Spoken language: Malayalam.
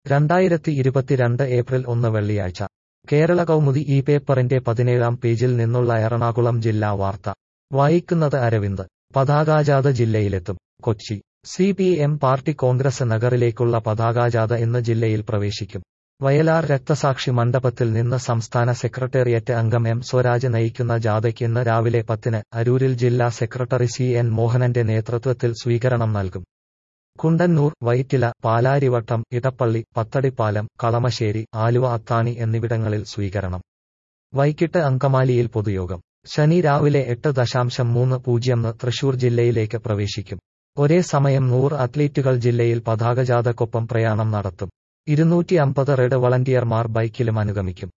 2022 ഏപ്രിൽ 1 വെള്ളിയാഴ്ച കേരള കൗമുദി ഈ പേപ്പറിന്റെ 17-ാം പേജിൽ നിന്നുള്ള എറണാകുളം ജില്ലാ വാർത്ത വായിക്കുന്നത് അരവിന്ദ്. പതാകാജാഥ ജില്ലയിലെത്തും. കൊച്ചി. CPM പാർട്ടി കോൺഗ്രസ് നഗറിലേക്കുള്ള പതാകാജാഥ ഇന്ന് ജില്ലയിൽ പ്രവേശിക്കും. വയലാർ രക്തസാക്ഷി മണ്ഡപത്തിൽ നിന്ന് സംസ്ഥാന സെക്രട്ടേറിയറ്റ് അംഗം M സ്വരാജ് നയിക്കുന്ന ജാഥയ്ക്ക് ഇന്ന് രാവിലെ 10-ന് അരൂരിൽ ജില്ലാ സെക്രട്ടറി CN മോഹനന്റെ നേതൃത്വത്തിൽ സ്വീകരണം നൽകും. കുണ്ടന്നൂർ, വൈറ്റില, പാലാരിവട്ടം, ഇടപ്പള്ളി, പത്തടിപ്പാലം, കളമശ്ശേരി, ആലുവ അത്താണി എന്നിവിടങ്ങളിൽ സ്വീകരണം. വൈകിട്ട് അങ്കമാലിയിൽ പൊതുയോഗം. ശനി രാവിലെ 8:30 തൃശൂർ ജില്ലയിലേക്ക് പ്രവേശിക്കും. ഒരേ സമയം 100 അത്ലീറ്റുകൾ ജില്ലയിൽ പതാകജാഥക്കൊപ്പം പ്രയാണം നടത്തും. 250 റെഡ് വളണ്ടിയർമാർ ബൈക്കിലും അനുഗമിക്കും.